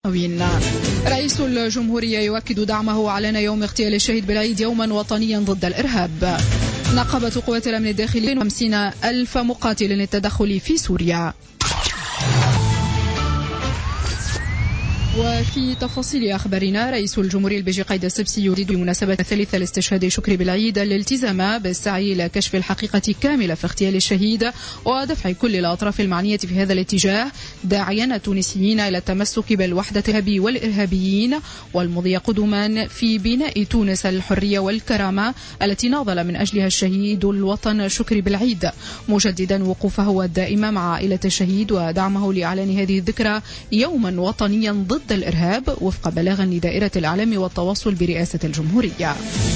رئيس الجمهورية يؤكد دعمه وأعلن يوم اغتيال الشهيد بالعيد يوما وطنيا ضد الإرهاب. نقابة قوات الأمن الداخلي 50,000 مقاتل للتدخل في سوريا. وفي تفاصيل أخبارنا، رئيس الجمهورية البيجي قايد السبسي يريد بمناسبة الثالثة لاستشهاد شكري بالعيد الالتزام بالسعي إلى كشف الحقيقة كاملة في اغتيال الشهيد ودفع كل الأطراف المعنية في هذا الاتجاه، داعيا التونسيين إلى التمسك بالوحدة والإرهابيين والمضي قدما في بناء تونس الحرية والكرامة التي ناضل من أجلها الشهيد الوطن شكري بالعيد، مجددا وقوفه الدائم مع عائلة الشهيد ودعمه لإعلان هذه الذكرى يوما وطنيا ضد الإرهاب وفق بلاغ لدائرة الإعلام والتواصل برئاسة الجمهورية.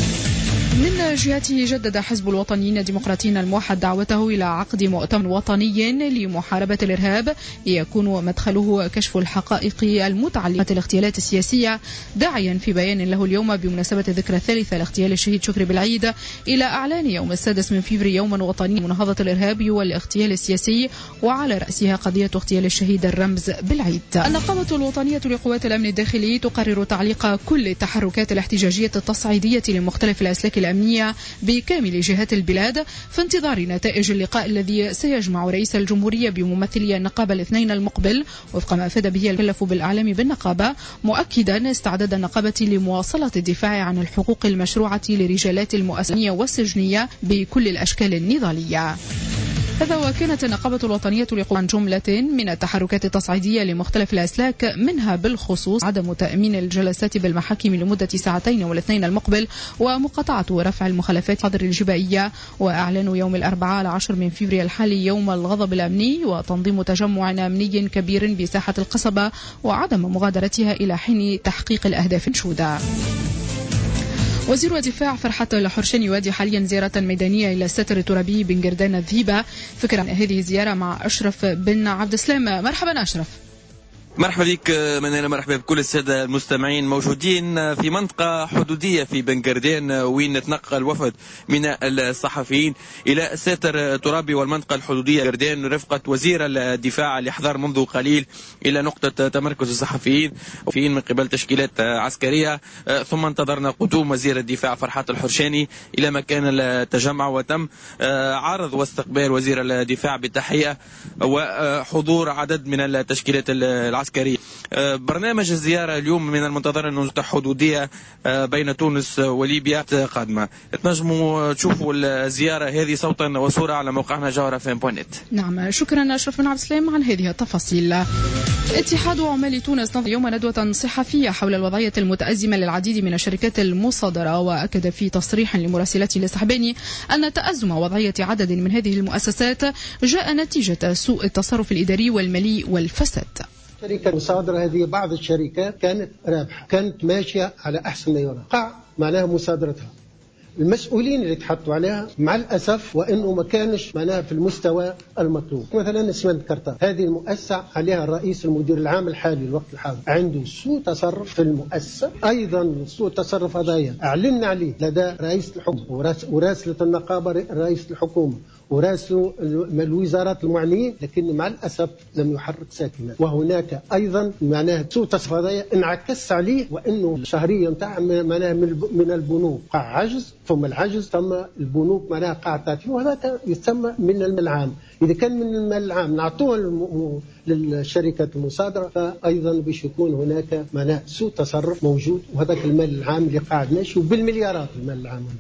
من جهته جدد حزب الوطنيين الديمقراطيين الموحد دعوته إلى عقد مؤتمر وطني لمحاربة الإرهاب يكون مدخله كشف الحقائق المتعلقة بالاغتيالات السياسية، داعيا في بيان له اليوم بمناسبة الذكرى الثالثة لاغتيال الشهيد شكري بالعيد إلى إعلان يوم 6 من فبراير يوما وطنيا لمناهضة الإرهاب والاغتيال السياسي، وعلى رأسها قضية اغتيال الشهيد الرمز بالعيد. النقابة الوطنية لقوات الأمن الداخلي تقرر تعليق كل التحركات الاحتجاجية التصعيدية لمختلف الأسلاك الأمنية بكامل جهات البلاد في انتظار نتائج اللقاء الذي سيجمع رئيس الجمهورية بممثلي النقابة الاثنين المقبل وفق ما أفاد به المكلف بالإعلام بالنقابة، مؤكدا استعداد النقابة لمواصلة الدفاع عن الحقوق المشروعة لرجالات المؤسسية والسجنية بكل الأشكال النضالية. هذا وكانت النقابة الوطنية عن جملة من التحركات التصعيدية لمختلف الأسلاك، منها بالخصوص عدم تأمين الجلسات بالمحاكم لمدة 2 ساعات والاثنين المقبل ومقاطعة رفع المخالفات حظر الجبائية، وأعلان يوم الأربعاء 10 من فبراير الحالي يوم الغضب الأمني وتنظيم تجمع أمني كبير بساحة القصبة وعدم مغادرتها إلى حين تحقيق الأهداف المنشودة. وزير الدفاع فرحة الحرشاني يؤدي حاليا زيارة ميدانية إلى الساتر الترابي بن جردان الذيبة. فكرة هذه الزيارة مع أشرف بن عبد السلام. مرحبا أشرف. مرحبا بك منال، مرحبا بكل السادة المستمعين. موجودين في منطقة حدودية في بن جردان وين تنقل وفد من الصحفيين إلى الساتر ترابي والمنطقة الحدودية جردان رفقة وزير الدفاع اللي حضر منذ قليل إلى نقطة تمركز الصحفيين من قبل تشكيلات عسكرية، ثم انتظرنا قدوم وزير الدفاع فرحة الحرشاني إلى مكان التجمع وتم عرض واستقبال وزير الدفاع بالتحية وحضور عدد من التشكيلات العسكرية. برنامج الزيارة اليوم من المنتظر أنه حدودية بين تونس وليبيا قادمة. تنجموا تشوفوا الزيارة هذه صوتا وصورة على موقعنا جوهرة.net. نعم، شكرا أشرف بن عبد السلام عن هذه التفاصيل. اتحاد عمال تونس نظم اليوم ندوة صحفية حول الوضعية المتأزمة للعديد من الشركات المصادرة، وأكد في تصريح لمراسلته للصحباني أن تأزم وضعية عدد من هذه المؤسسات جاء نتيجة سوء التصرف الإداري والمالي والفساد. شركة مصادرة هذه بعض الشركات كانت رابحة، كانت ماشية على أحسن ما يرام، قع معناها مصادرتها. المسؤولين اللي تحطوا عليها مع الأسف وإنه ما كانش معناها في المستوى المطلوب. مثلا اسمنت كرتار، هذه المؤسسة عليها الرئيس المدير العام الحالي الوقت الحاضر عنده سوء تصرف في المؤسسة، أيضا سوء تصرف هذايا أعلنا عليه لدى رئيس الحكومة وراسلة النقابة رئيس الحكومة وراسلوا الوزارات المعنيين، لكن مع الأسف لم يحرك ساكنا. وهناك أيضا معناها سوء تصرف هذايا انعكس عليه، وإنه الشهرية نتاع معناها من البنوك قاع عجز، ثم العجز ثم البنوك معناها قاع تعطيه، وهذا يسمى من المال العام. إذا كان من المال العام نعطوه للشركات المصادرة، فأيضا باش يكون هناك معناها سوء تصرف موجود، وهذاك المال العام اللي قاعد ماشي وبالمليارات المال العام هنا.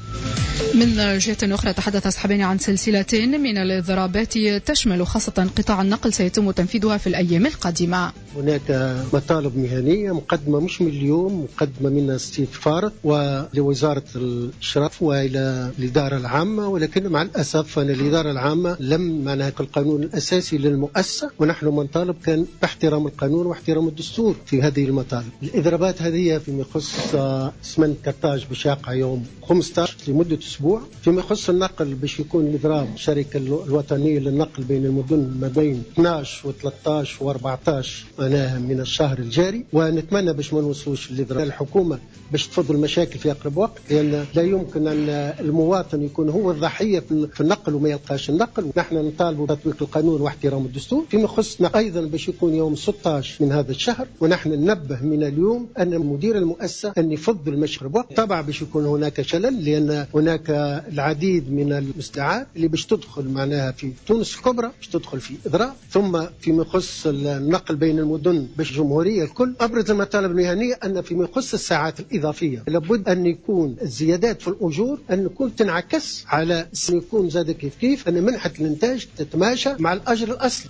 من جهة أخرى تحدث أصحابنا عن سلسلة من الإضرابات تشمل خاصة قطاع النقل سيتم تنفيذها في الأيام القادمة. هناك مطالب مهنية مقدمة مش من اليوم، مقدمة من السيد فارق ولوزارة الإشراف وإلى الإدارة العامة، ولكن مع الأسف أن الإدارة العامة لم معناها القانون الأساسي للمؤسسة، ونحن منطالب كان باحترام القانون واحترام الدستور في هذه المطالب. الإضرابات هذه فيما يخص اسمنت كرتاج بشاقة يوم 15 لمدة أسبوع. فيما يخص النقل باش يكون الإضراب الشركة الوطنية للنقل بين المدن ما بين 12 و 13 و 14 معناها من الشهر الجاري، ونتمنى باش ما نوصلوش للإضراب. الحكومة باش تفضل المشاكل في أقرب وقت، لأن لا يمكن أن المواطن يكون هو الضحية في النقل وما يلقاش النقل. نحن نطالب بتطبيق القانون واحترام الدستور. فيما يخصنا أيضا باش يكون يوم 16 من هذا الشهر، ونحن ننبه من اليوم أن مدير المؤسسة أن يفضل المشي بوقت. طبعا باش يكون هناك شلل، لأن هناك العديد من المستعات اللي باش تدخل معناها في تونس الكبرى، باش تدخل في إضراب. ثم فيما يخص النقل بين المدن باش الجمهورية الكل. أبرز المطالب المهنية أن فيما يخص الساعات الإضافية لابد أن يكون الزيادات في الأجور أن يكون تنعكس على يكون زاد كيف أن منحة الإنتاج تتماشى مع الأجر الأصلي.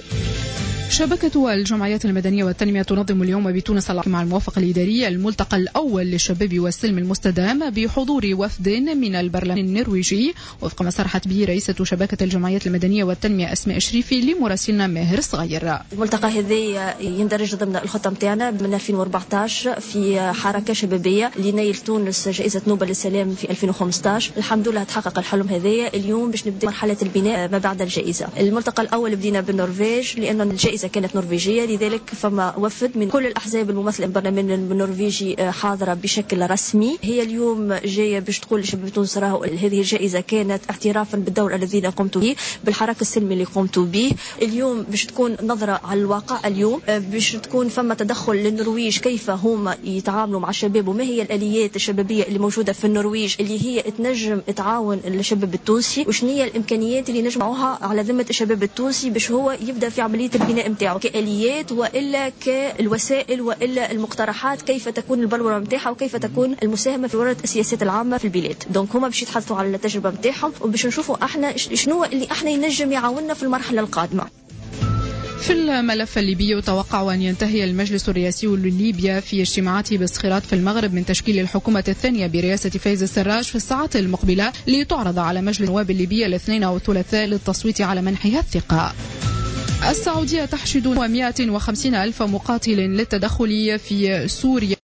شبكة الجمعيات المدنية والتنمية تنظم اليوم بتونس مع الموافقة الإدارية الملتقى الأول للشباب والسلم المستدام بحضور وفد من البرلمان النرويجي، وفق ما صرحت به رئيسة شبكة الجمعيات المدنية والتنمية أسماء شريفي لمراسلنا ماهر صغير. الملتقى هذا يندرج ضمن الخطة متاعنا من 2014 في حركة شبابية لنيل تونس جائزة نوبل للسلام في 2015. الحمد لله تحقق الحلم هذايا. اليوم باش نبدأ مرحلة البناء ما بعد الجائزة. الملتقى الأول بدينا بالنرويج لأن الجائزة كانت نرويجية، لذلك فما وفد من كل الأحزاب الممثلة البرلمان النرويجي حاضرة بشكل رسمي. هي اليوم جاية باش تقول لشباب تونس راهو هذه الجائزة كانت اعترافا بالدور الذي قمت به، بالحراك السلمي اللي قمت به. اليوم باش تكون نظرة على الواقع، اليوم باش تكون فما تدخل للنرويج كيف هم يتعاملوا مع الشباب، وما هي الآليات الشبابية اللي موجودة في النرويج اللي هي تنجم تعاون الشباب التونسي، وشنو هي الإمكانيات اللي نجمعوها على ذمة الشباب التونسي باش هو يبدأ في عملية البناء متاعه كآليات وإلا كالوسائل وإلا المقترحات، كيف تكون البلورة متاعها وكيف تكون المساهمة في ورد السياسات العامة في البلاد. دونك هما باش يتحدثوا على التجربة متاعهم وباش نشوفوا احنا شنو اللي احنا ينجم يعاوننا في المرحلة القادمة. في الملف الليبي يتوقع أن ينتهي المجلس الرئاسي لليبيا في اجتماعاته بصخيرات في المغرب من تشكيل الحكومة الثانية برئاسة فايز السراج في الساعات المقبلة، لتعرض على مجلس النواب الليبي الاثنين والثلاثاء للتصويت على منحها الثقة. السعودية تحشد 150,000 مقاتل للتدخل في سوريا